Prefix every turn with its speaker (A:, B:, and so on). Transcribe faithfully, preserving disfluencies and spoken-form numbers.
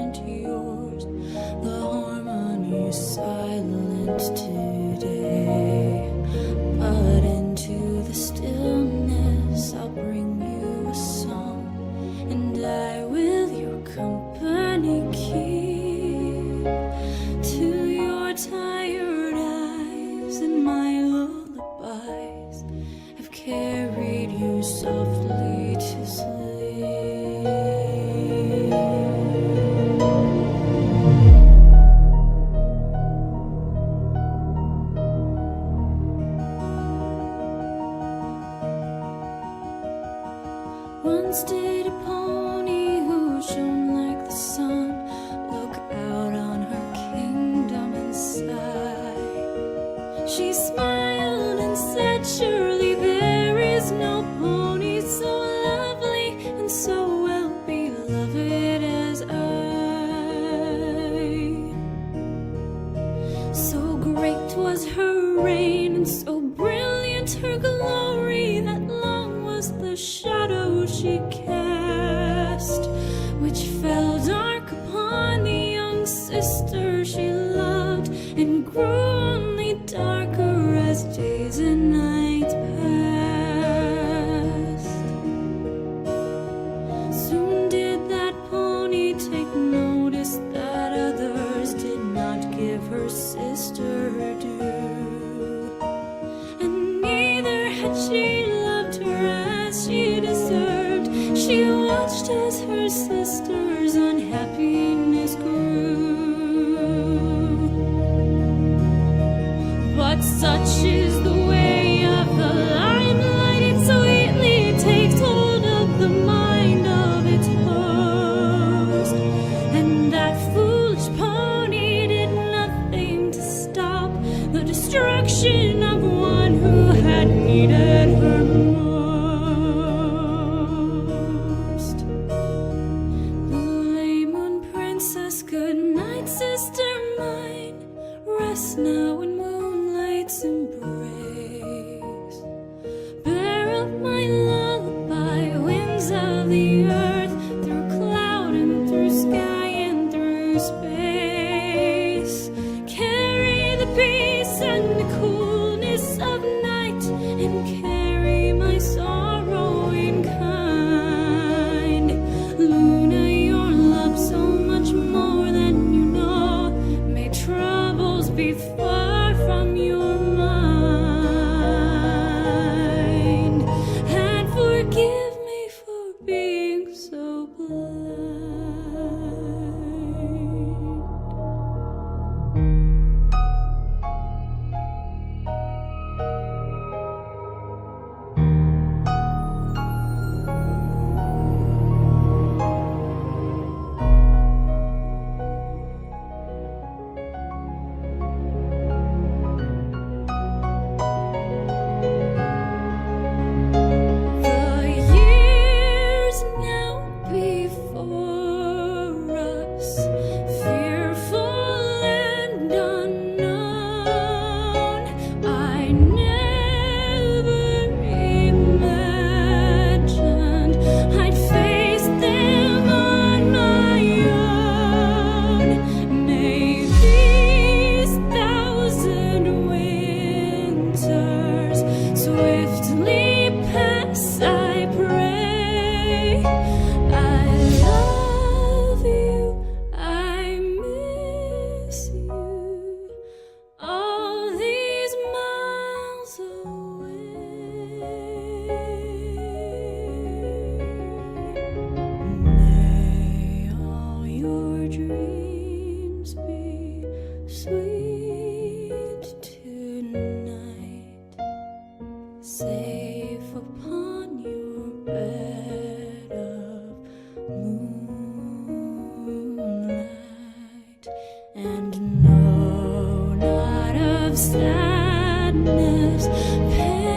A: mine to yours. The harmony is silent today, but into the stillness I'll bring you a song, and I with your company keep. To your tired eyes and my lullabies have carried you softly to sleep. Once did a pony who shone like the sun look out on her kingdom and sigh. She smiled and said, surely there is no pony so lovely and so well beloved as I. So great was her reign and so brilliant her glory that long was the shadow she cast, which fell dark upon the young sister she loved, and grew only darker as days and nights passed. Soon did that pony take notice that others did not give her sister her due, and neither had she loved her as she deserved. She watched as her sister's unhappiness grew. But such is the way of the limelight, it sweetly takes hold of the mind of its host, and that foolish pony did nothing to stop the destruction of one who had needed her most. Blue moon princess, good night, sister mine, rest now in moonlight's embrace. Bear up my lullaby, winds of the earth, through cloud and through sky and through space. Carry the peace and the coolness of night, and carry my sorrow in kind. Luna, your love so much more than you know. May troubles be far from your mind, and forgive me for being so blind. The years now before us, fearful and unknown, I never imagined I'd face them on my own. May these thousand winters swiftly pass, I pray. I love you, I miss you, all these miles away. May all your dreams be sweet tonight, safe upon your bed of moonlight, and know not of sadness, pain,